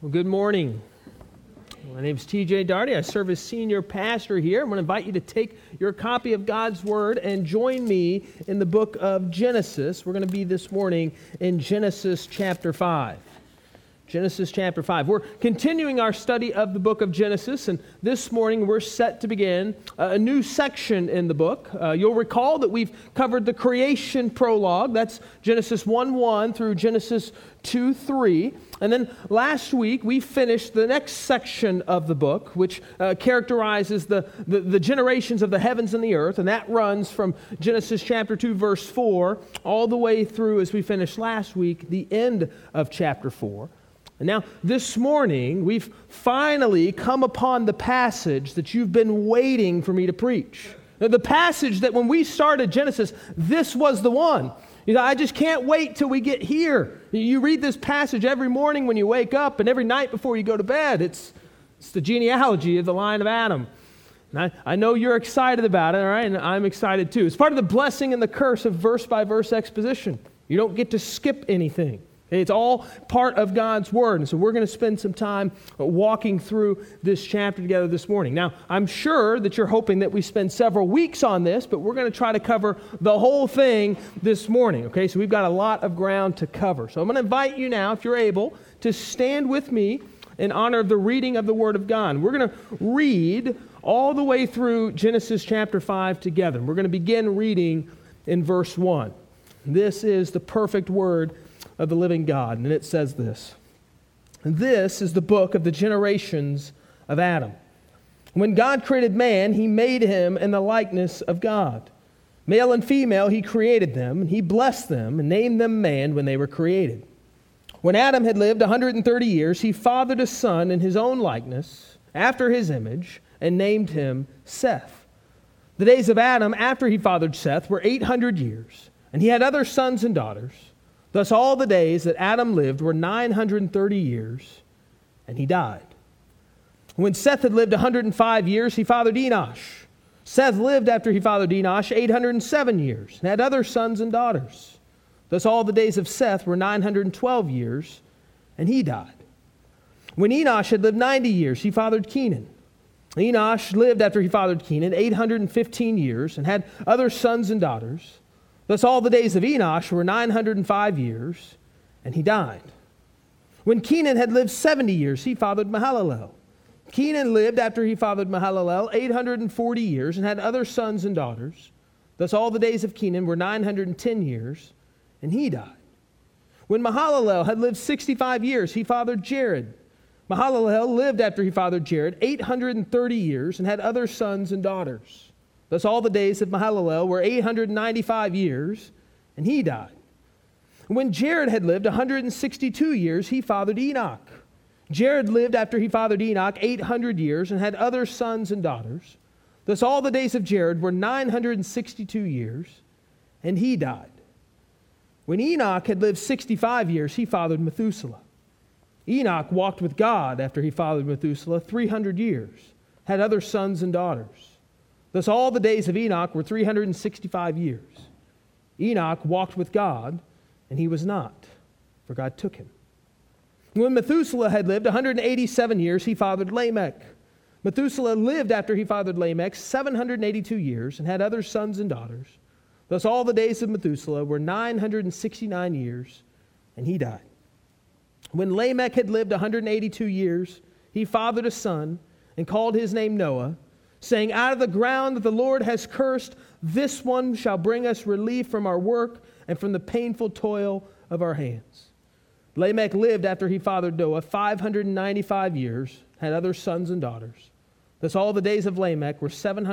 Well, good morning. My name is TJ Darty. I serve as senior pastor here. I'm going to invite you to take your copy of God's Word and join me in the book of Genesis. We're going to be this morning in Genesis chapter 5. Genesis chapter 5. We're continuing our study of the book of Genesis, and this morning we're set to begin a new section in the book. You'll recall that we've covered the creation prologue. That's Genesis 1:1 through Genesis 2:3. And then last week we finished the next section of the book, which characterizes the generations of the heavens and the earth, and that runs from Genesis chapter 2, verse 4, all the way through, as we finished last week, the end of chapter 4. And now, this morning, we've finally come upon the passage that you've been waiting for me to preach. Now, the passage that when we started Genesis, this was the one. You know, I just can't wait till we get here. You read this passage every morning when you wake up and every night before you go to bed. It's the genealogy of the line of Adam. And I know you're excited about it, all right? And I'm excited too. It's part of the blessing and the curse of verse-by-verse exposition. You don't get to skip anything. It's all part of God's Word. And so we're going to spend some time walking through this chapter together this morning. Now, I'm sure that you're hoping that we spend several weeks on this, but we're going to try to cover the whole thing this morning. Okay, so we've got a lot of ground to cover. So I'm going to invite you now, if you're able, to stand with me in honor of the reading of the Word of God. We're going to read all the way through Genesis chapter 5 together. We're going to begin reading in verse 1. This is the perfect Word of the living God. And it says this: "This is the book of the generations of Adam. When God created man, he made him in the likeness of God. Male and female, he created them, and he blessed them and named them man when they were created. When Adam had lived 130 years, he fathered a son in his own likeness, after his image, and named him Seth. The days of Adam after he fathered Seth were 800 years, and he had other sons and daughters. Thus all the days that Adam lived were 930 years, and he died. When Seth had lived 105 years, he fathered Enosh. Seth lived after he fathered Enosh 807 years, and had other sons and daughters. Thus all the days of Seth were 912 years, and he died. When Enosh had lived 90 years, he fathered Kenan. Enosh lived after he fathered Kenan 815 years, and had other sons and daughters. Thus all the days of Enosh were 905 years, and he died. When Kenan had lived 70 years, he fathered Mahalalel. Kenan lived after he fathered Mahalalel 840 years, and had other sons and daughters. Thus all the days of Kenan were 910 years, and he died. When Mahalalel had lived 65 years, he fathered Jared. Mahalalel lived after he fathered Jared 830 years, and had other sons and daughters. Thus all the days of Mahalalel were 895 years, and he died. When Jared had lived 162 years, he fathered Enoch. Jared lived after he fathered Enoch 800 years, and had other sons and daughters. Thus all the days of Jared were 962 years, and he died. When Enoch had lived 65 years, he fathered Methuselah. Enoch walked with God after he fathered Methuselah 300 years, had other sons and daughters. Thus all the days of Enoch were 365 years. Enoch walked with God, and he was not, for God took him. When Methuselah had lived 187 years, he fathered Lamech. Methuselah lived after he fathered Lamech 782 years, and had other sons and daughters. Thus all the days of Methuselah were 969 years, and he died. When Lamech had lived 182 years, he fathered a son, and called his name Noah, saying, "Out of the ground that the Lord has cursed, this one shall bring us relief from our work and from the painful toil of our hands." Lamech lived after he fathered Noah 595 years, had other sons and daughters. Thus all the days of Lamech were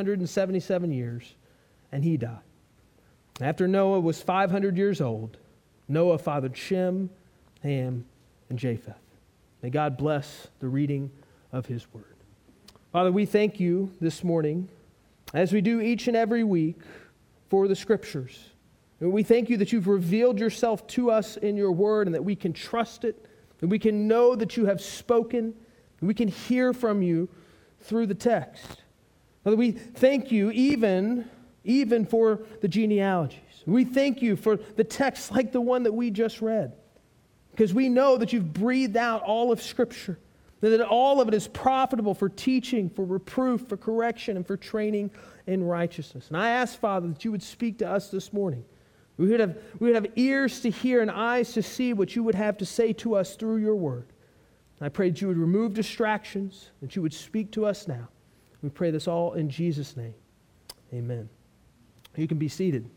777 years, and he died. After Noah was 500 years old, Noah fathered Shem, Ham, and Japheth. May God bless the reading of his word. Father, we thank you this morning, as we do each and every week, for the Scriptures. And we thank you that you've revealed yourself to us in your word, and that we can trust it, and we can know that you have spoken, and we can hear from you through the text. Father, we thank you even for the genealogies. We thank you for the texts like the one that we just read. because we know that you've breathed out all of Scripture, that all of it is profitable for teaching, for reproof, for correction, and for training in righteousness. And I ask, Father, that you would speak to us this morning. We would have ears to hear and eyes to see what you would have to say to us through your word. I pray that you would remove distractions, that you would speak to us now. We pray this all in Jesus' name. Amen. You can be seated.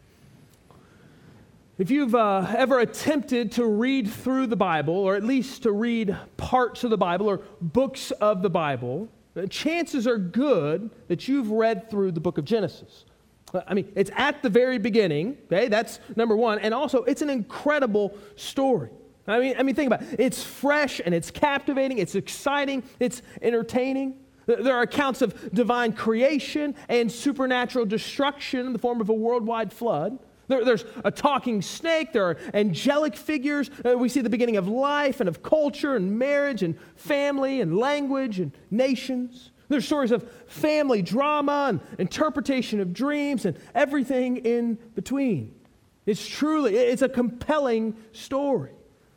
If you've ever attempted to read through the Bible, or at least to read parts of the Bible or books of the Bible, chances are good that you've read through the book of Genesis. I mean, it's at the very beginning, okay? That's number one. And also, it's an incredible story. I mean, think about it. It's fresh and it's captivating, it's exciting, it's entertaining. There are accounts of divine creation and supernatural destruction in the form of a worldwide flood. There's a talking snake. There are angelic figures. We see the beginning of life and of culture and marriage and family and language and nations. There's stories of family drama and interpretation of dreams and everything in between. It's a compelling story.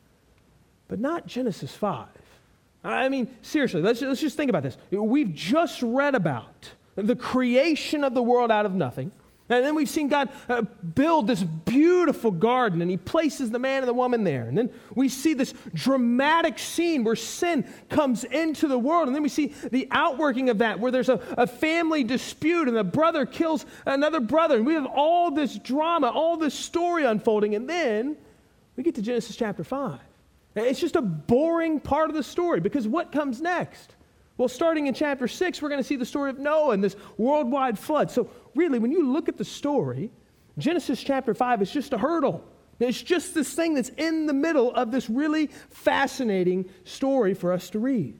But not Genesis 5. I mean, seriously, let's just think about this. We've just read about the creation of the world out of nothing. And then we've seen God build this beautiful garden, and he places the man and the woman there. And then we see this dramatic scene where sin comes into the world. And then we see the outworking of that, where there's a family dispute, and a brother kills another brother. And we have all this drama, all this story unfolding. And then we get to Genesis chapter 5. It's just a boring part of the story, because what comes next? Well, starting in chapter 6, we're going to see the story of Noah and this worldwide flood. So really, when you look at the story, Genesis chapter 5 is just a hurdle. It's just this thing that's in the middle of this really fascinating story for us to read.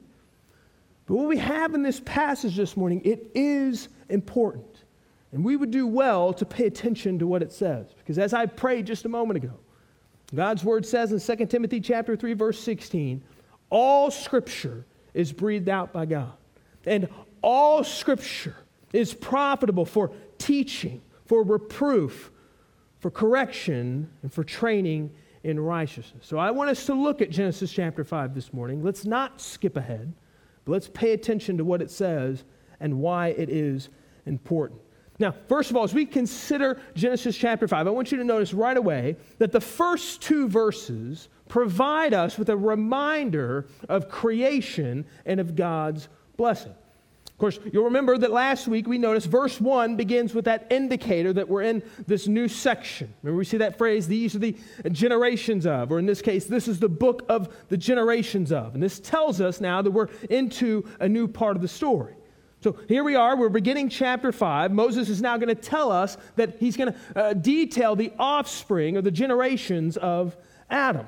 But what we have in this passage this morning, it is important. And we would do well to pay attention to what it says. Because as I prayed just a moment ago, God's word says in 2 Timothy chapter 3, verse 16, all Scripture is breathed out by God. And all Scripture is profitable for teaching, for reproof, for correction, and for training in righteousness. So I want us to look at Genesis chapter 5 this morning. Let's not skip ahead, but let's pay attention to what it says and why it is important. Now, first of all, as we consider Genesis chapter 5, I want you to notice right away that the first two verses provide us with a reminder of creation and of God's blessing. Of course, you'll remember that last week we noticed verse 1 begins with that indicator that we're in this new section. Remember, we see that phrase, these are the generations of, or in this case, this is the book of the generations of. And this tells us now that we're into a new part of the story. So here we are, we're beginning chapter 5. Moses is now going to tell us that he's going to detail the offspring or the generations of Adam.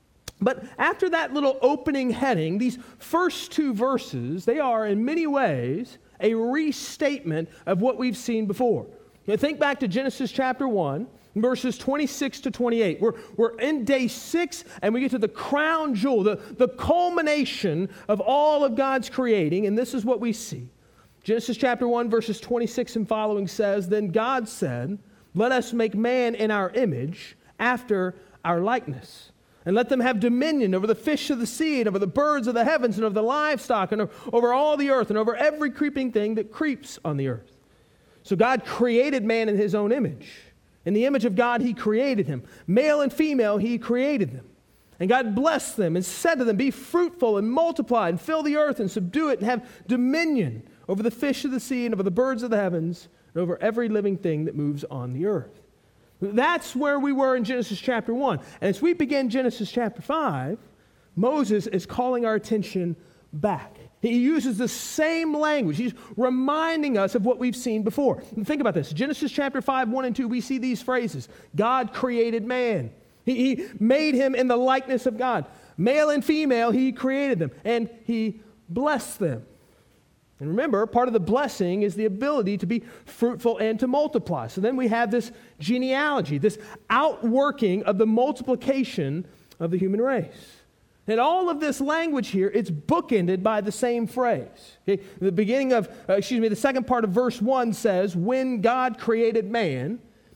But after that little opening heading, these first two verses, they are in many ways a restatement of what we've seen before. Now, think back to Genesis chapter 1, verses 26 to 28. We're in day 6, and we get to the crown jewel, the culmination of all of God's creating, and this is what we see. Genesis chapter 1, verses 26 and following says, Then God said, Let us make man in our image, after our likeness. And let them have dominion over the fish of the sea, and over the birds of the heavens, and over the livestock, and over all the earth, and over every creeping thing that creeps on the earth. So God created man in his own image. In the image of God he created him. Male and female he created them. And God blessed them and said to them, Be fruitful and multiply, and fill the earth and subdue it, and have dominion over the fish of the sea, and over the birds of the heavens, and over every living thing that moves on the earth. That's where we were in Genesis chapter 1. And as we begin Genesis chapter 5, Moses is calling our attention back. He uses the same language. He's reminding us of what we've seen before. And think about this. Genesis chapter 5, 1 and 2, we see these phrases. God created man. He made him in the likeness of God. Male and female, he created them. And he blessed them. And remember, part of the blessing is the ability to be fruitful and to multiply. So then we have this genealogy, this outworking of the multiplication of the human race. And all of this language here, it's bookended by the same phrase. Okay? The second part of verse 1 says, When God created man.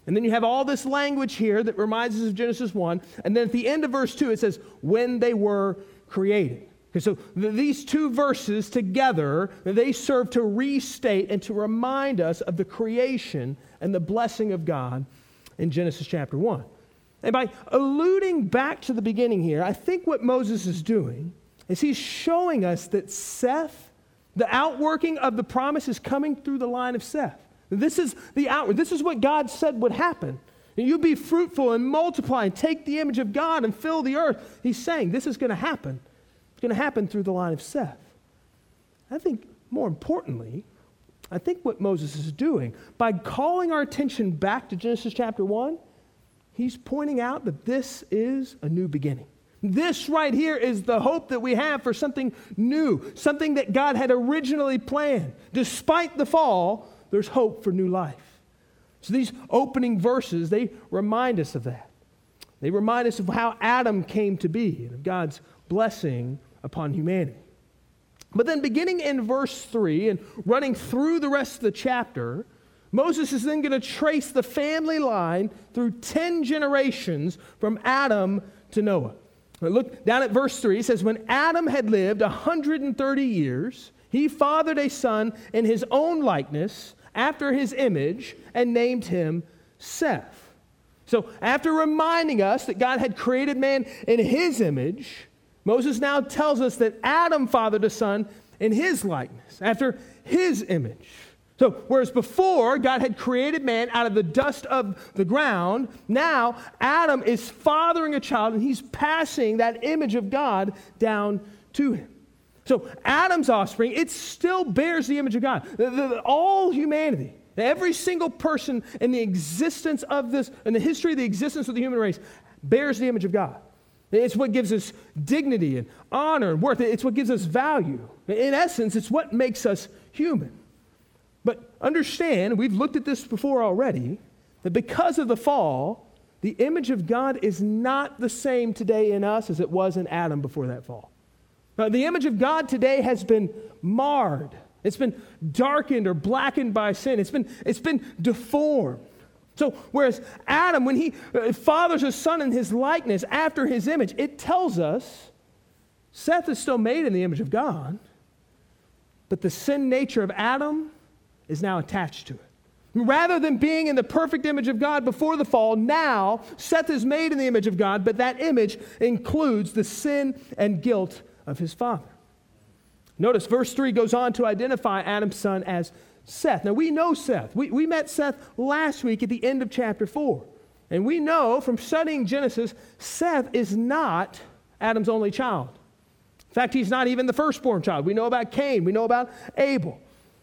And then you have all this language here that reminds us of Genesis 1. And then at the end of verse 2, it says, when they were created. Okay, so these two verses together, they serve to restate and to remind us of the creation and the blessing of God in Genesis chapter 1. And by alluding back to the beginning here, I think what Moses is doing is he's showing us that Seth, the outworking of the promise, is coming through the line of Seth. This is the outward. This is what God said would happen. And you be fruitful and multiply and take the image of God and fill the earth. He's saying this is going to happen. It's going to happen through the line of Seth. I think more importantly, I think what Moses is doing, by calling our attention back to Genesis chapter 1, he's pointing out that this is a new beginning. This right here is the hope that we have for something new, something that God had originally planned. Despite the fall, there's hope for new life. So these opening verses, they remind us of that. They remind us of how Adam came to be and of God's blessing upon humanity. But then beginning in verse 3 and running through the rest of the chapter, Moses is then going to trace the family line through 10 generations from Adam to Noah. Now look down at verse 3. It says, when Adam had lived 130 years, he fathered a son in his own likeness, after his image, and named him Seth. So after reminding us that God had created man in his image, Moses now tells us that Adam fathered a son in his likeness, after his image. So whereas before God had created man out of the dust of the ground, now Adam is fathering a child and he's passing that image of God down to him. So Adam's offspring, it still bears the image of God. All humanity, every single person in the existence of this, in the history of the existence of the human race, bears the image of God. It's what gives us dignity and honor and worth. It's what gives us value. In essence, it's what makes us human. But understand, we've looked at this before already, that because of the fall, the image of God is not the same today in us as it was in Adam before that fall. Now, the image of God today has been marred. It's been darkened or blackened by sin. It's been deformed. So whereas Adam, when he fathers a son in his likeness after his image, it tells us Seth is still made in the image of God, but the sin nature of Adam is now attached to it. Rather than being in the perfect image of God before the fall, now Seth is made in the image of God, but that image includes the sin and guilt of his father. Notice verse 3 goes on to identify Adam's son as Seth. Now we know Seth. We met Seth last week at the end of chapter 4. And we know from studying Genesis, Seth is not Adam's only child. In fact, he's not even the firstborn child. We know about Cain. We know about Abel.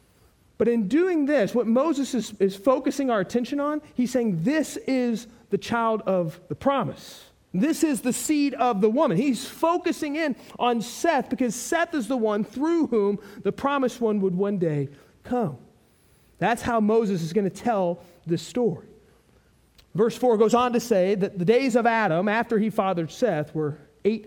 But in doing this, what Moses is focusing our attention on, he's saying this is the child of the promise. This is the seed of the woman. He's focusing in on Seth because Seth is the one through whom the promised one would one day come. That's how Moses is going to tell this story. Verse 4 goes on to say that the days of Adam after he fathered Seth were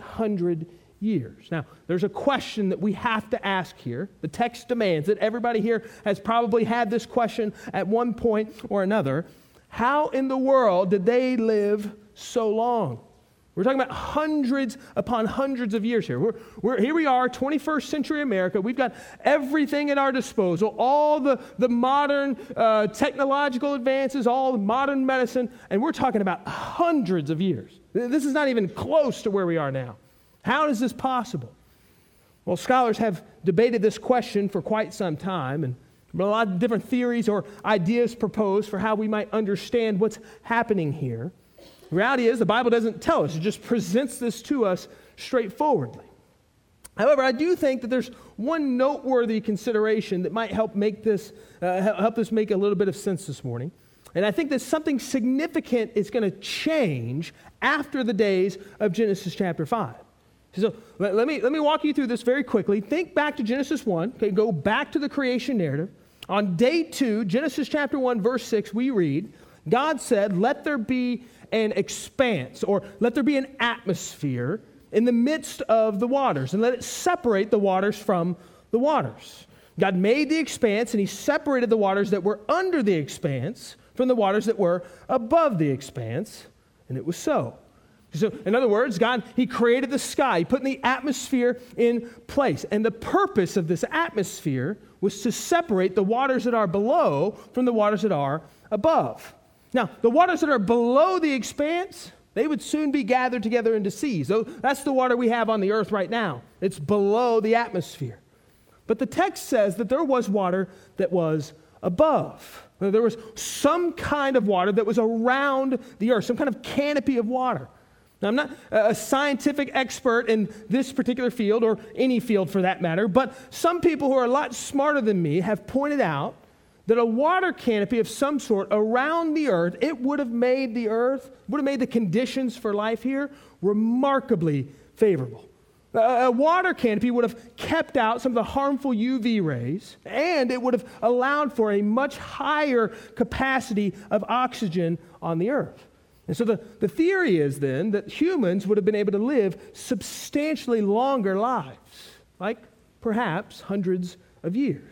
800 years. Now, there's a question that we have to ask here. The text demands it. Everybody here has probably had this question at one point or another. How in the world did they live so long? We're talking about hundreds upon hundreds of years here. Here we are, 21st century America. We've got everything at our disposal, all the modern technological advances, all the modern medicine, and we're talking about hundreds of years. This is not even close to where we are now. How is this possible? Well, scholars have debated this question for quite some time, and a lot of different theories or ideas proposed for how we might understand what's happening here. The reality is the Bible doesn't tell us. It just presents this to us straightforwardly. However, I do think that there's one noteworthy consideration that might help make this make a little bit of sense this morning. And I think that something significant is going to change after the days of Genesis chapter 5. So let me walk you through this very quickly. Think back to Genesis 1. Okay, go back to the creation narrative. On day 2, Genesis chapter 1, verse 6, we read, God said, let there be an expanse, or let there be an atmosphere in the midst of the waters, and let it separate the waters from the waters. God made the expanse, and he separated the waters that were under the expanse from the waters that were above the expanse, and it was so. So, in other words, God, He created the sky. He put the atmosphere in place. And the purpose of this atmosphere was to separate the waters that are below from the waters that are above. Now, the waters that are below the expanse, they would soon be gathered together into seas. So that's the water we have on the earth right now. It's below the atmosphere. But the text says that there was water that was above. There was some kind of water that was around the earth, some kind of canopy of water. Now, I'm not a scientific expert in this particular field, or any field for that matter, but some people who are a lot smarter than me have pointed out that a water canopy of some sort around the earth, it would have made the conditions for life here remarkably favorable. A water canopy would have kept out some of the harmful UV rays, and it would have allowed for a much higher capacity of oxygen on the earth. And so the theory is then that humans would have been able to live substantially longer lives, like perhaps hundreds of years.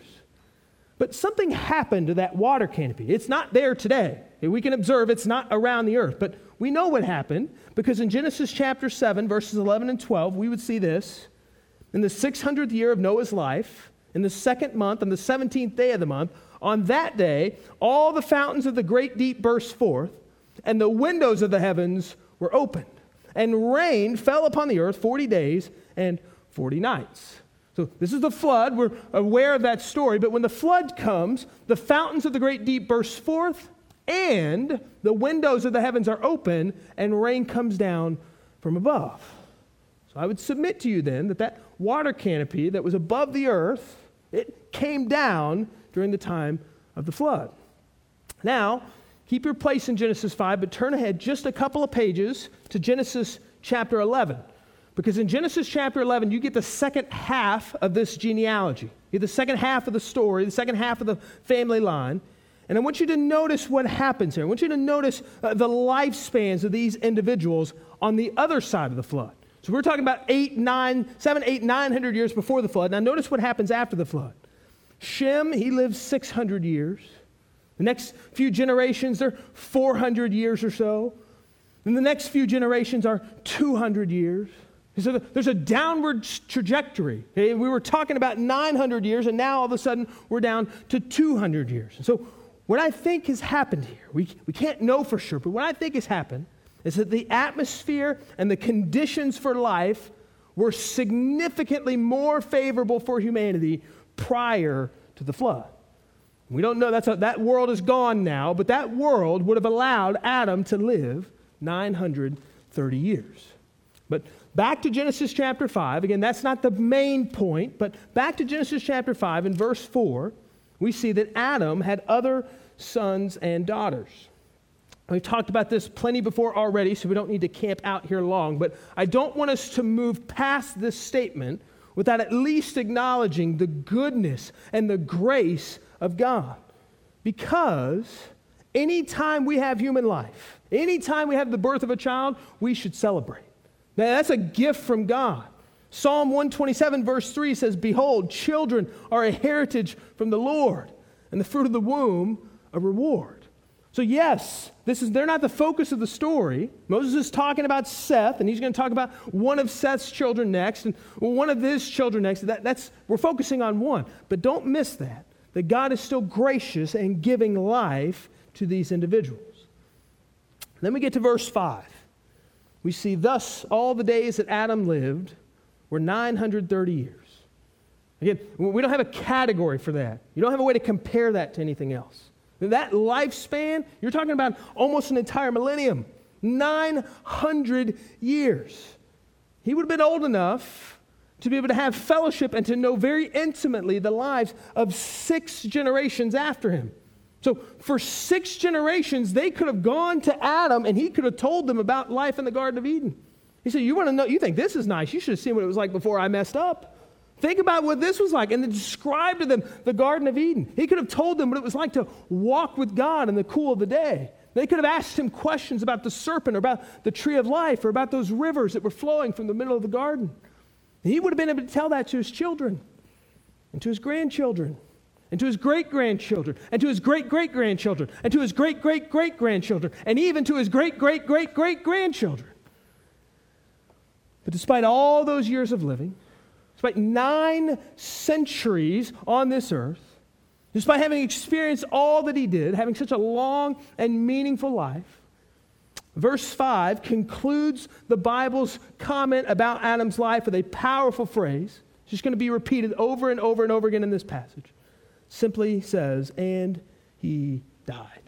But something happened to that water canopy. It's not there today. We can observe it's not around the earth, but we know what happened because in Genesis chapter 7, verses 11 and 12, we would see this. In the 600th year of Noah's life, in the second month, on the 17th day of the month, on that day, all the fountains of the great deep burst forth, and the windows of the heavens were opened, and rain fell upon the earth 40 days and 40 nights. So this is the flood. We're aware of that story. But when the flood comes, the fountains of the great deep burst forth, and the windows of the heavens are open, and rain comes down from above. So I would submit to you then that water canopy that was above the earth, it came down during the time of the flood. Now, keep your place in Genesis 5, but turn ahead just a couple of pages to Genesis chapter 11. Because in Genesis chapter 11, you get the second half of this genealogy. You get the second half of the story, the second half of the family line. And I want you to notice what happens here. I want you to notice the lifespans of these individuals on the other side of the flood. So we're talking about 900 years before the flood. Now notice what happens after the flood. Shem, he lives 600 years. The next few generations, they're 400 years or so. And the next few generations are 200 years. So there's a downward trajectory. Okay? We were talking about 900 years, and now all of a sudden we're down to 200 years. And so what I think has happened here, we can't know for sure, but what I think has happened is that the atmosphere and the conditions for life were significantly more favorable for humanity prior to the flood. We don't know, that world is gone now, but that world would have allowed Adam to live 930 years. But back to Genesis chapter 5. Again, that's not the main point, but back to Genesis chapter 5 in verse 4, we see that Adam had other sons and daughters. We've talked about this plenty before already, so we don't need to camp out here long, but I don't want us to move past this statement without at least acknowledging the goodness and the grace of God. Because anytime we have human life, anytime we have the birth of a child, we should celebrate. Now, that's a gift from God. Psalm 127 verse 3 says, "Behold, children are a heritage from the Lord, and the fruit of the womb a reward." So yes, they're not the focus of the story. Moses is talking about Seth, and he's going to talk about one of Seth's children next, and one of his children next. We're focusing on one. But don't miss that God is still gracious and giving life to these individuals. Then we get to verse 5. We see, thus all the days that Adam lived were 930 years. Again, we don't have a category for that. You don't have a way to compare that to anything else. That lifespan, you're talking about almost an entire millennium. 900 years. He would have been old enough to be able to have fellowship and to know very intimately the lives of 6 generations after him. So for 6 generations, they could have gone to Adam and he could have told them about life in the Garden of Eden. He said, you want to know, you think this is nice. You should have seen what it was like before I messed up. Think about what this was like, and then describe to them the Garden of Eden. He could have told them what it was like to walk with God in the cool of the day. They could have asked him questions about the serpent or about the tree of life or about those rivers that were flowing from the middle of the garden. And he would have been able to tell that to his children and to his grandchildren and to his great-grandchildren, and to his great-great-grandchildren, and to his great-great-great-grandchildren, and even to his great-great-great-great-grandchildren. But despite all those years of living, despite 9 centuries on this earth, despite having experienced all that he did, having such a long and meaningful life, verse 5 concludes the Bible's comment about Adam's life with a powerful phrase. It's just going to be repeated over and over and over again in this passage. Simply says, and he died.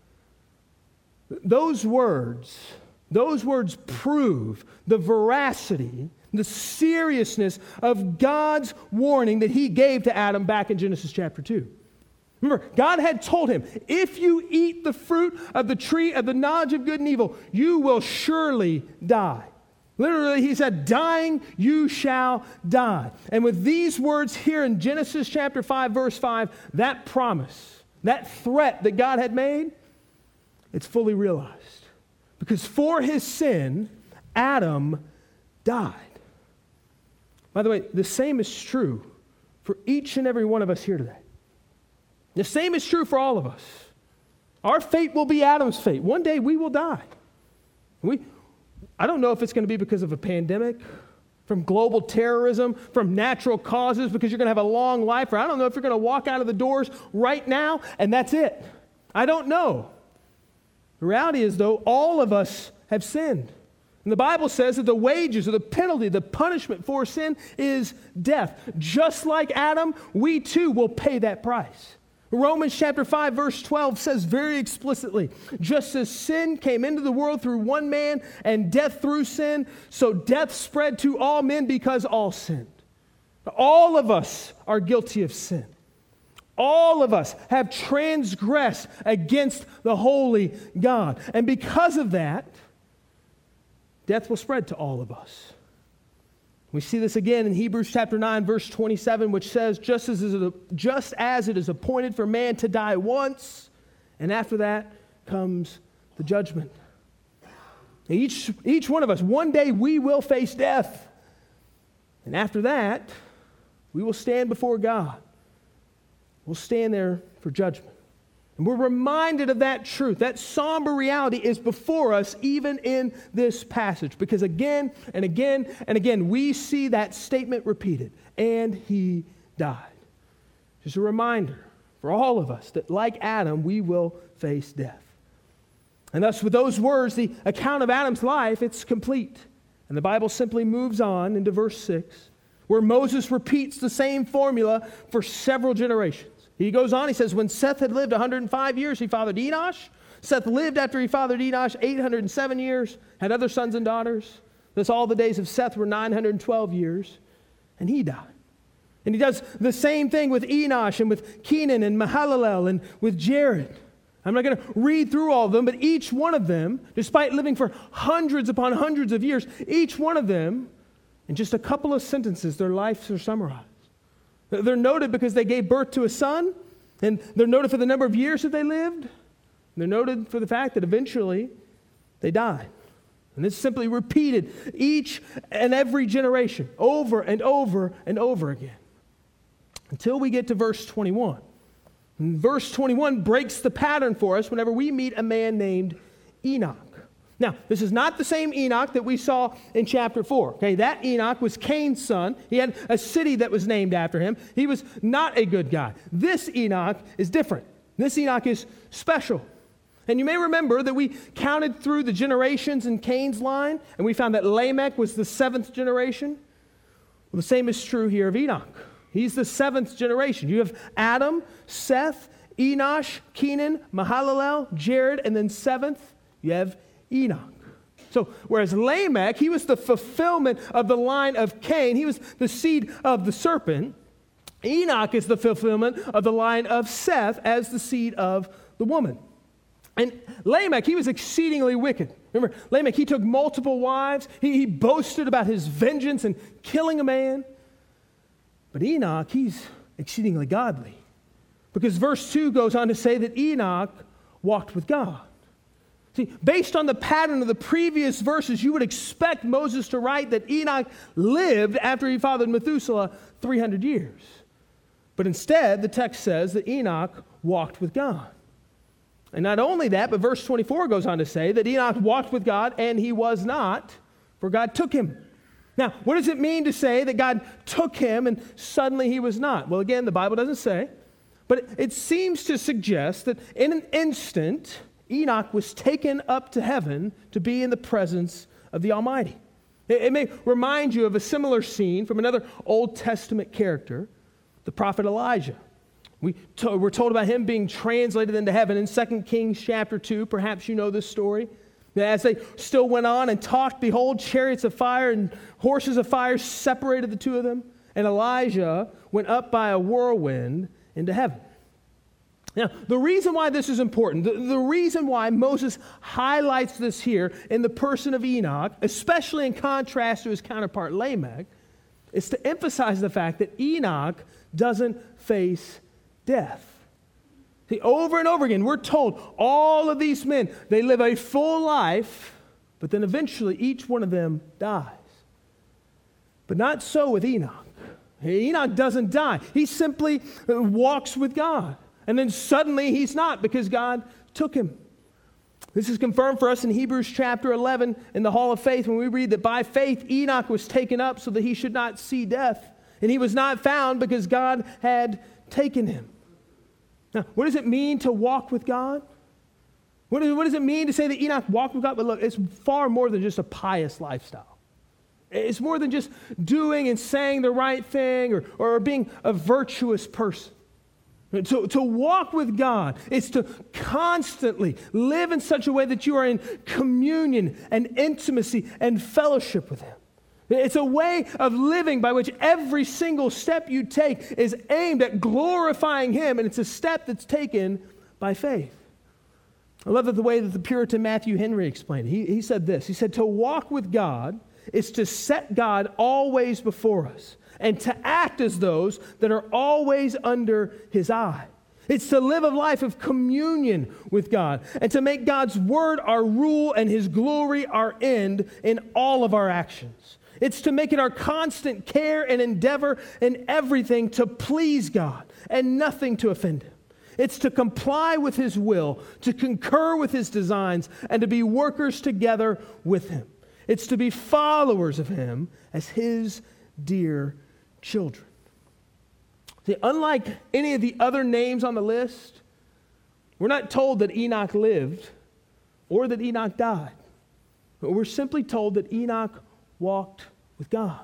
Those words prove the veracity, the seriousness of God's warning that he gave to Adam back in Genesis chapter 2. Remember, God had told him, if you eat the fruit of the tree of the knowledge of good and evil, you will surely die. Literally, he said, dying, you shall die. And with these words here in Genesis chapter 5, verse 5, that promise, that threat that God had made, it's fully realized. Because for his sin, Adam died. By the way, the same is true for each and every one of us here today. The same is true for all of us. Our fate will be Adam's fate. One day we will die. I don't know if it's going to be because of a pandemic, from global terrorism, from natural causes, because you're going to have a long life, or I don't know if you're going to walk out of the doors right now and that's it. I don't know. The reality is, though, all of us have sinned. And the Bible says that the wages or the penalty, the punishment for sin is death. Just like Adam, we too will pay that price. Romans chapter 5, verse 12 says very explicitly, just as sin came into the world through one man and death through sin, so death spread to all men because all sinned. All of us are guilty of sin. All of us have transgressed against the holy God. And because of that, death will spread to all of us. We see this again in Hebrews chapter 9, verse 27, which says, just as it is appointed for man to die once, and after that comes the judgment. Each one of us, one day we will face death. And after that, we will stand before God. We'll stand there for judgment. And we're reminded of that truth. That somber reality is before us even in this passage. Because again and again and again, we see that statement repeated. And he died. Just a reminder for all of us that like Adam, we will face death. And thus with those words, the account of Adam's life, it's complete. And the Bible simply moves on into verse 6, where Moses repeats the same formula for several generations. He goes on, he says, when Seth had lived 105 years, he fathered Enosh. Seth lived after he fathered Enosh 807 years, had other sons and daughters. Thus all the days of Seth were 912 years, and he died. And he does the same thing with Enosh and with Kenan and Mahalalel and with Jared. I'm not going to read through all of them, but each one of them, despite living for hundreds upon hundreds of years, each one of them, in just a couple of sentences, their lives are summarized. They're noted because they gave birth to a son, and they're noted for the number of years that they lived. And they're noted for the fact that eventually they died. And this simply repeated each and every generation over and over and over again until we get to verse 21. And verse 21 breaks the pattern for us whenever we meet a man named Enoch. Now, this is not the same Enoch that we saw in chapter 4. Okay, that Enoch was Cain's son. He had a city that was named after him. He was not a good guy. This Enoch is different. This Enoch is special. And you may remember that we counted through the generations in Cain's line, and we found that Lamech was the 7th generation. Well, the same is true here of Enoch. He's the 7th generation. You have Adam, Seth, Enosh, Kenan, Mahalalel, Jared, and then 7th, you have Enoch. So, whereas Lamech, he was the fulfillment of the line of Cain. He was the seed of the serpent. Enoch is the fulfillment of the line of Seth as the seed of the woman. And Lamech, he was exceedingly wicked. Remember, Lamech, he took multiple wives. He boasted about his vengeance and killing a man. But Enoch, he's exceedingly godly. Because verse 2 goes on to say that Enoch walked with God. See, based on the pattern of the previous verses, you would expect Moses to write that Enoch lived after he fathered Methuselah 300 years. But instead, the text says that Enoch walked with God. And not only that, but verse 24 goes on to say that Enoch walked with God and he was not, for God took him. Now, what does it mean to say that God took him and suddenly he was not? Well, again, the Bible doesn't say, but it seems to suggest that in an instant, Enoch was taken up to heaven to be in the presence of the Almighty. It may remind you of a similar scene from another Old Testament character, the prophet Elijah. We're told about him being translated into heaven in 2 Kings chapter 2. Perhaps you know this story. As they still went on and talked, behold, chariots of fire and horses of fire separated the two of them, and Elijah went up by a whirlwind into heaven. Now, the reason why this is important, the reason why Moses highlights this here in the person of Enoch, especially in contrast to his counterpart Lamech, is to emphasize the fact that Enoch doesn't face death. See, over and over again, we're told all of these men, they live a full life, but then eventually each one of them dies. But not so with Enoch. Enoch doesn't die. He simply walks with God. And then suddenly he's not because God took him. This is confirmed for us in Hebrews chapter 11 in the Hall of Faith when we read that by faith Enoch was taken up so that he should not see death. And he was not found because God had taken him. Now, what does it mean to walk with God? What does it mean to say that Enoch walked with God? But look, it's far more than just a pious lifestyle. It's more than just doing and saying the right thing or being a virtuous person. To walk with God is to constantly live in such a way that you are in communion and intimacy and fellowship with Him. It's a way of living by which every single step you take is aimed at glorifying Him, and it's a step that's taken by faith. I love the way that the Puritan Matthew Henry explained it. He said this. He said, to walk with God is to set God always before us and to act as those that are always under His eye. It's to live a life of communion with God and to make God's word our rule and His glory our end in all of our actions. It's to make it our constant care and endeavor in everything to please God and nothing to offend Him. It's to comply with His will, to concur with His designs, and to be workers together with Him. It's to be followers of Him as His dear children. See, unlike any of the other names on the list, we're not told that Enoch lived or that Enoch died. But we're simply told that Enoch walked with God.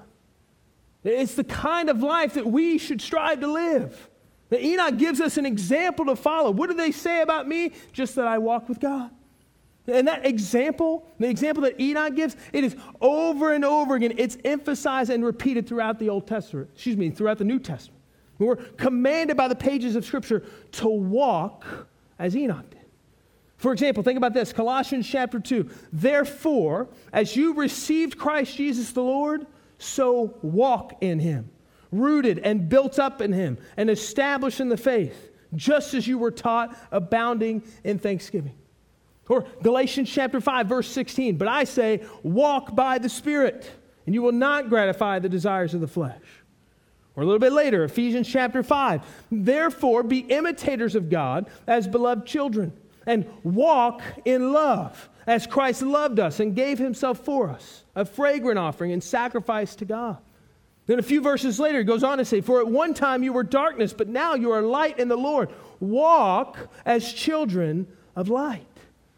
It's the kind of life that we should strive to live. That Enoch gives us an example to follow. What do they say about me? Just that I walk with God. And that example, the example that Enoch gives, it is over and over again. It's emphasized and repeated throughout the throughout the New Testament. We're commanded by the pages of Scripture to walk as Enoch did. For example, think about this, Colossians chapter 2. Therefore, as you received Christ Jesus the Lord, so walk in Him, rooted and built up in Him, and established in the faith, just as you were taught, abounding in thanksgiving. Or Galatians chapter 5, verse 16. But I say, walk by the Spirit, and you will not gratify the desires of the flesh. Or a little bit later, Ephesians chapter 5. Therefore, be imitators of God as beloved children, and walk in love, as Christ loved us and gave Himself for us, a fragrant offering and sacrifice to God. Then a few verses later, it goes on to say, for at one time you were darkness, but now you are light in the Lord. Walk as children of light.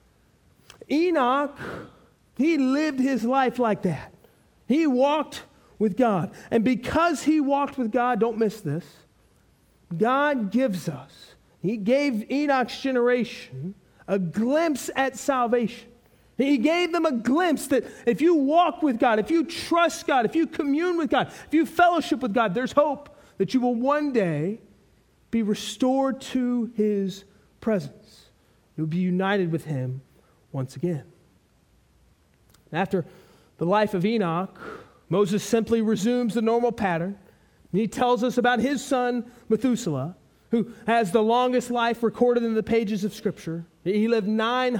Enoch, he lived his life like that. He walked with God. And because he walked with God, don't miss this, God gives us, He gave Enoch's generation a glimpse at salvation. He gave them a glimpse that if you walk with God, if you trust God, if you commune with God, if you fellowship with God, there's hope that you will one day be restored to His presence. You'll be united with Him once again. After the life of Enoch, Moses simply resumes the normal pattern. And he tells us about his son, Methuselah, who has the longest life recorded in the pages of Scripture. He lived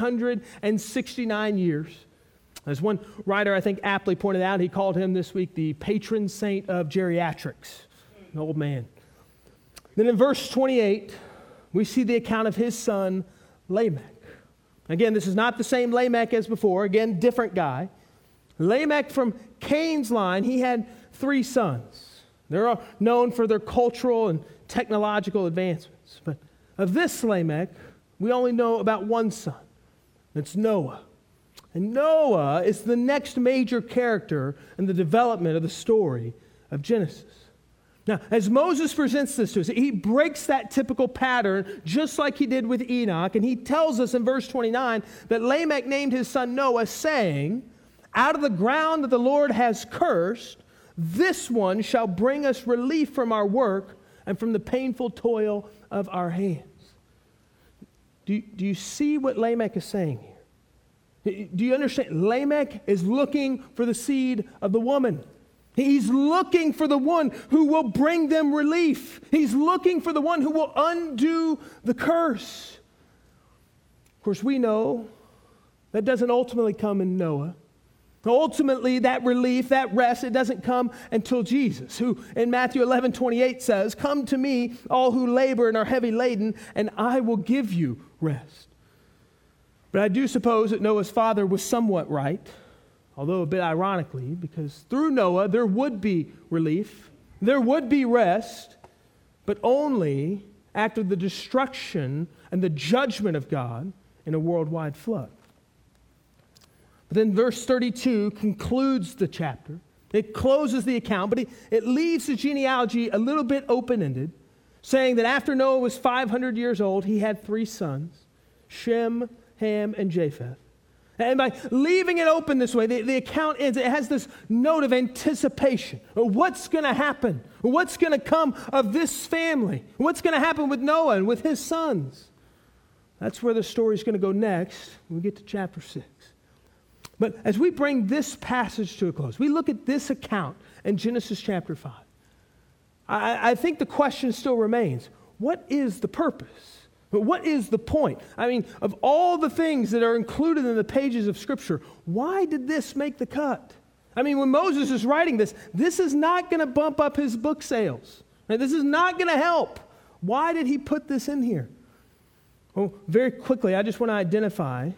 969 years. As one writer, I think, aptly pointed out, he called him this week the patron saint of geriatrics, an old man. Then in verse 28, we see the account of his son, Lamech. Again, this is not the same Lamech as before. Again, different guy. Lamech from Cain's line, he had 3 sons. They're all known for their cultural and technological advancements. But of this Lamech, we only know about one son. It's Noah. And Noah is the next major character in the development of the story of Genesis. Now, as Moses presents this to us, he breaks that typical pattern just like he did with Enoch. And he tells us in verse 29 that Lamech named his son Noah, saying, out of the ground that the Lord has cursed, this one shall bring us relief from our work and from the painful toil of our hands. Do you see what Lamech is saying here? Do you understand? Lamech is looking for the seed of the woman. He's looking for the one who will bring them relief. He's looking for the one who will undo the curse. Of course, we know that doesn't ultimately come in Noah. Ultimately, that relief, that rest, it doesn't come until Jesus, who in Matthew 11:28 says, come to me, all who labor and are heavy laden, and I will give you rest. But I do suppose that Noah's father was somewhat right, although a bit ironically, because through Noah there would be relief, there would be rest, but only after the destruction and the judgment of God in a worldwide flood. But then verse 32 concludes the chapter. It closes the account, but it leaves the genealogy a little bit open-ended, saying that after Noah was 500 years old, he had 3 sons, Shem, Ham, and Japheth. And by leaving it open this way, the account ends. It has this note of anticipation. What's going to happen? What's going to come of this family? What's going to happen with Noah and with his sons? That's where the story's going to go next when we get to chapter 6. But as we bring this passage to a close, we look at this account in Genesis chapter 5. I think the question still remains, what is the purpose? What is the point? I mean, of all the things that are included in the pages of Scripture, why did this make the cut? I mean, when Moses is writing this is not going to bump up his book sales. Right? This is not going to help. Why did he put this in here? Well, very quickly, I just want to identify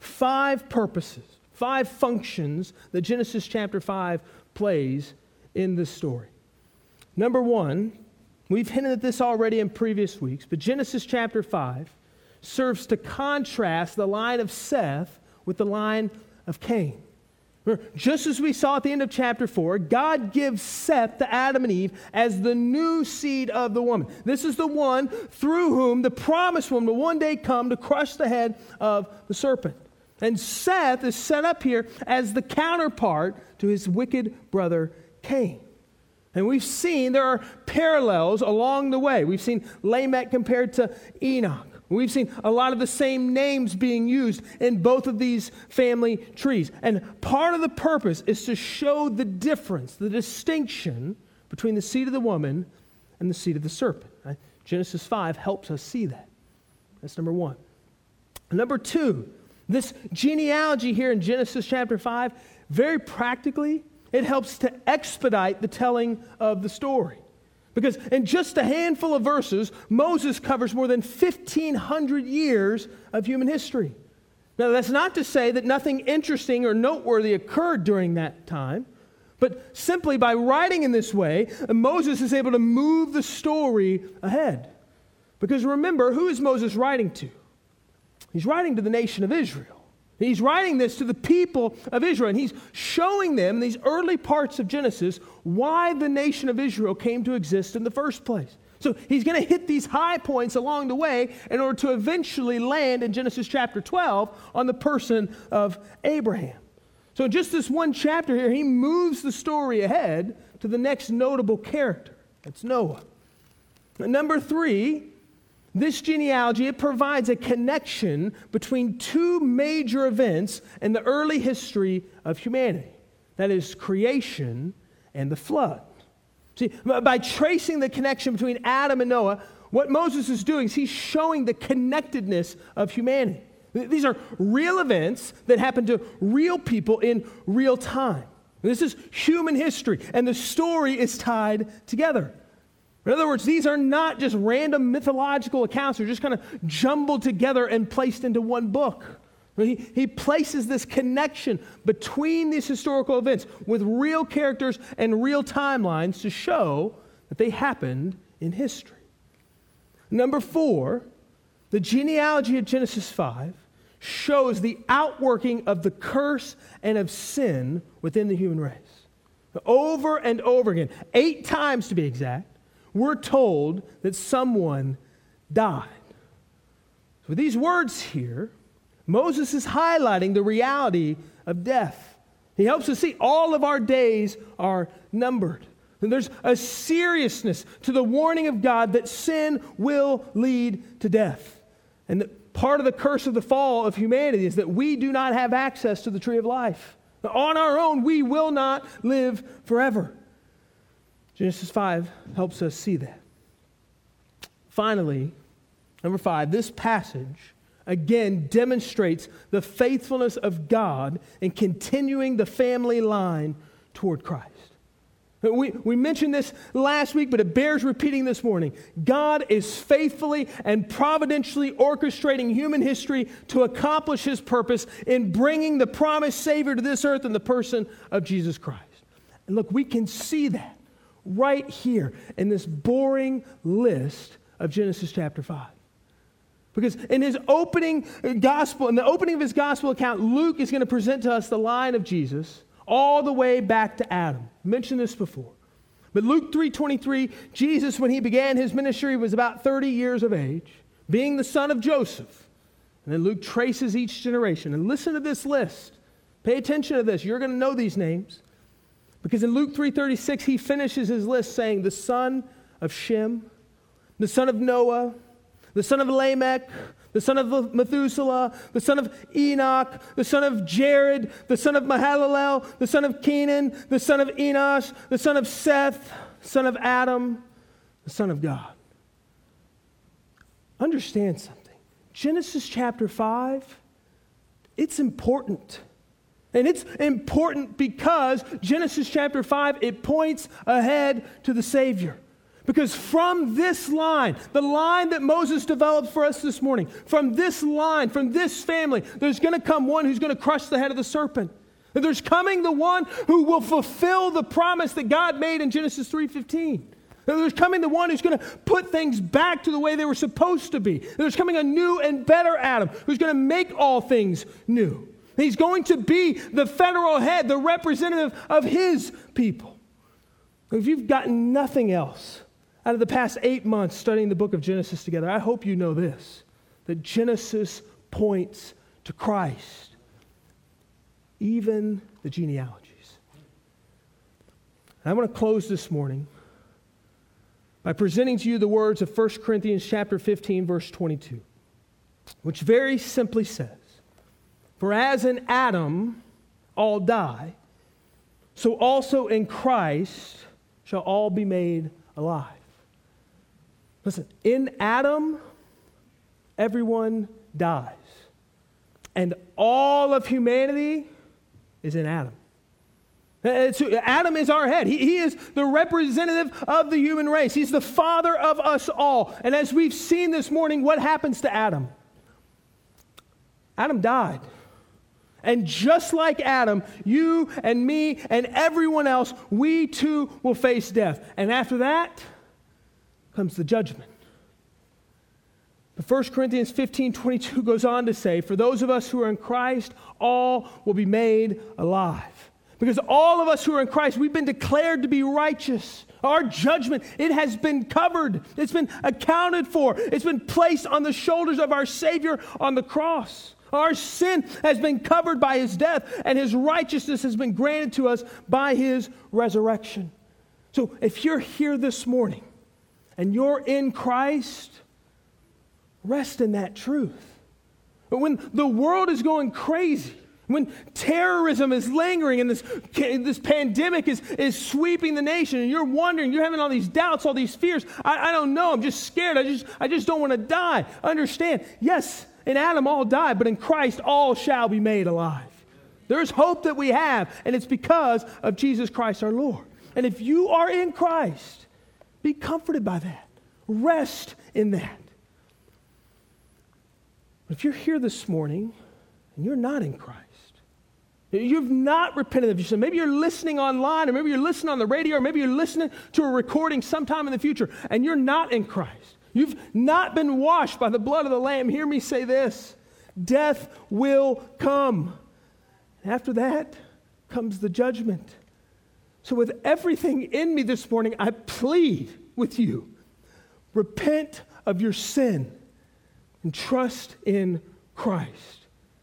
5 purposes, 5 functions that Genesis chapter 5 plays in this story. Number 1, we've hinted at this already in previous weeks, but Genesis chapter 5 serves to contrast the line of Seth with the line of Cain. Just as we saw at the end of chapter 4, God gives Seth to Adam and Eve as the new seed of the woman. This is the one through whom the promised one will one day come to crush the head of the serpent. And Seth is set up here as the counterpart to his wicked brother Cain. And we've seen there are parallels along the way. We've seen Lamech compared to Enoch. We've seen a lot of the same names being used in both of these family trees. And part of the purpose is to show the difference, the distinction between the seed of the woman and the seed of the serpent. Right? Genesis 5 helps us see that. That's number 1. Number 2, this genealogy here in Genesis chapter 5, very practically, it helps to expedite the telling of the story. Because in just a handful of verses, Moses covers more than 1,500 years of human history. Now, that's not to say that nothing interesting or noteworthy occurred during that time, but simply by writing in this way, Moses is able to move the story ahead. Because remember, who is Moses writing to? He's writing to the nation of Israel. He's writing this to the people of Israel, and he's showing them in these early parts of Genesis why the nation of Israel came to exist in the first place. So he's going to hit these high points along the way in order to eventually land in Genesis chapter 12 on the person of Abraham. So in just this one chapter here, he moves the story ahead to the next notable character. That's Noah. Number 3, this genealogy, it provides a connection between 2 major events in the early history of humanity. That is creation and the flood. See, by tracing the connection between Adam and Noah, what Moses is doing is he's showing the connectedness of humanity. These are real events that happen to real people in real time. This is human history, and the story is tied together. In other words, these are not just random mythological accounts. They're just kind of jumbled together and placed into one book. He places this connection between these historical events with real characters and real timelines to show that they happened in history. Number 4, the genealogy of Genesis 5 shows the outworking of the curse and of sin within the human race. Over and over again, 8 times to be exact, we're told that someone died. So with these words here, Moses is highlighting the reality of death. He helps us see all of our days are numbered. And there's a seriousness to the warning of God that sin will lead to death. And that part of the curse of the fall of humanity is that we do not have access to the tree of life. On our own, we will not live forever. Genesis 5 helps us see that. Finally, number 5, this passage again demonstrates the faithfulness of God in continuing the family line toward Christ. We mentioned this last week, but it bears repeating this morning. God is faithfully and providentially orchestrating human history to accomplish His purpose in bringing the promised Savior to this earth in the person of Jesus Christ. And look, we can see that right here in this boring list of Genesis chapter 5. Because in his opening gospel, in the opening of his gospel account, Luke is going to present to us the line of Jesus all the way back to Adam. I mentioned this before. But Luke 3:23, Jesus, when he began his ministry, was about 30 years of age, being the son of Joseph. And then Luke traces each generation. And listen to this list. Pay attention to this. You're going to know these names. Because in Luke 3:36, he finishes his list saying, the son of Shem, the son of Noah, the son of Lamech, the son of Methuselah, the son of Enoch, the son of Jared, the son of Mahalalel, the son of Kenan, the son of Enosh, the son of Seth, son of Adam, the son of God. Understand something. Genesis chapter 5, it's important. And it's important because Genesis chapter 5, it points ahead to the Savior. Because from this line, the line that Moses developed for us this morning, from this line, from this family, there's going to come one who's going to crush the head of the serpent. And there's coming the one who will fulfill the promise that God made in Genesis 3:15. There's coming the one who's going to put things back to the way they were supposed to be. There's coming a new and better Adam who's going to make all things new. He's going to be the federal head, the representative of his people. If you've gotten nothing else out of the past 8 months studying the book of Genesis together, I hope you know this, that Genesis points to Christ, even the genealogies. And I want to close this morning by presenting to you the words of 1 Corinthians chapter 15, verse 22, which very simply says, for as in Adam all die, so also in Christ shall all be made alive. Listen, in Adam, everyone dies. And all of humanity is in Adam. Adam is our head. He is the representative of the human race. He's the father of us all. And as we've seen this morning, what happens to Adam? Adam died. And just like Adam, you and me and everyone else, we too will face death. And after that comes the judgment. But 1 Corinthians 15:22 goes on to say, for those of us who are in Christ, all will be made alive. Because all of us who are in Christ, we've been declared to be righteous. Our judgment, it has been covered. It's been accounted for. It's been placed on the shoulders of our Savior on the cross. Our sin has been covered by His death, and His righteousness has been granted to us by His resurrection. So if you're here this morning and you're in Christ, rest in that truth. But when the world is going crazy, when terrorism is lingering and this pandemic is sweeping the nation, and you're wondering, you're having all these doubts, all these fears, I don't know, I'm just scared, I just don't want to die. Understand, yes, in Adam all died, but in Christ all shall be made alive. There's hope that we have, and it's because of Jesus Christ our Lord. And if you are in Christ, Be comforted by that. Rest in that. But if you're here this morning and you're not in Christ, you've not repented of your sin. Maybe you're listening online, or maybe you're listening on the radio, or maybe you're listening to a recording sometime in the future, and you're not in Christ. You've not been washed by the blood of the Lamb. Hear me say this. Death will come. And after that comes the judgment. So with everything in me this morning, I plead with you. Repent of your sin and trust in Christ.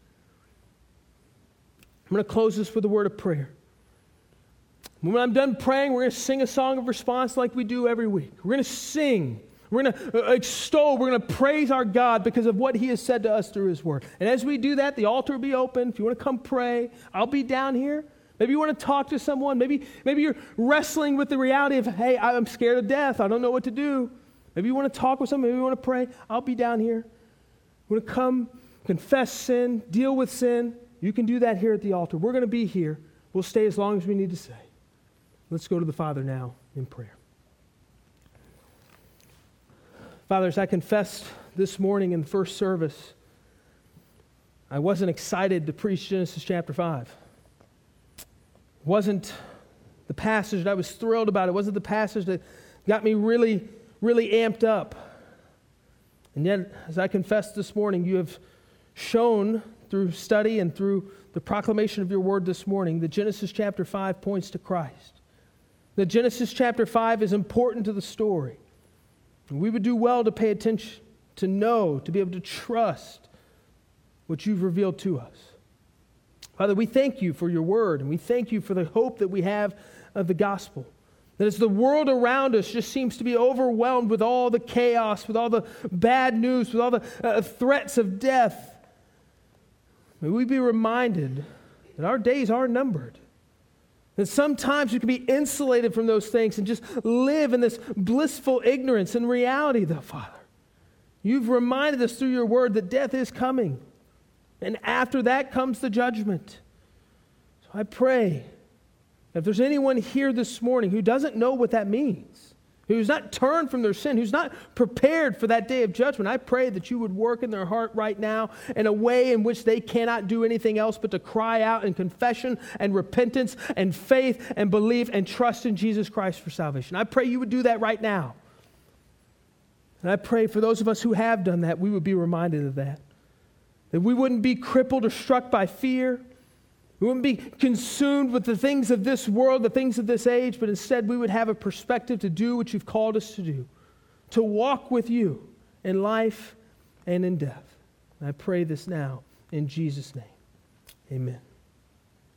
I'm going to close this with a word of prayer. When I'm done praying, we're going to sing a song of response like we do every week. We're going to sing. We're going to extol. We're going to praise our God because of what He has said to us through His Word. And as we do that, the altar will be open. If you want to come pray, I'll be down here. Maybe you want to talk to someone. Maybe you're wrestling with the reality of, hey, I'm scared of death. I don't know what to do. Maybe you want to talk with someone. Maybe you want to pray. I'll be down here. You want to come, confess sin, deal with sin. You can do that here at the altar. We're going to be here. We'll stay as long as we need to stay. Let's go to the Father now in prayer. Father, as I confessed this morning in the first service, I wasn't excited to preach Genesis chapter 5. It wasn't the passage that I was thrilled about. It wasn't the passage that got me really, really amped up. And yet, as I confessed this morning, you have shown through study and through the proclamation of your word this morning that Genesis chapter 5 points to Christ. That Genesis chapter 5 is important to the story. And we would do well to pay attention, to know, to be able to trust what you've revealed to us. Father, we thank you for your word, and we thank you for the hope that we have of the gospel. That as the world around us just seems to be overwhelmed with all the chaos, with all the bad news, with all the threats of death, may we be reminded that our days are numbered. That sometimes we can be insulated from those things and just live in this blissful ignorance. In reality, though, Father, you've reminded us through your word that death is coming. And after that comes the judgment. So I pray that if there's anyone here this morning who doesn't know what that means, who's not turned from their sin, who's not prepared for that day of judgment, I pray that you would work in their heart right now in a way in which they cannot do anything else but to cry out in confession and repentance and faith and belief and trust in Jesus Christ for salvation. I pray you would do that right now. And I pray for those of us who have done that, we would be reminded of that. That we wouldn't be crippled or struck by fear. We wouldn't be consumed with the things of this world, the things of this age, but instead we would have a perspective to do what you've called us to do, to walk with you in life and in death. And I pray this now in Jesus' name. Amen.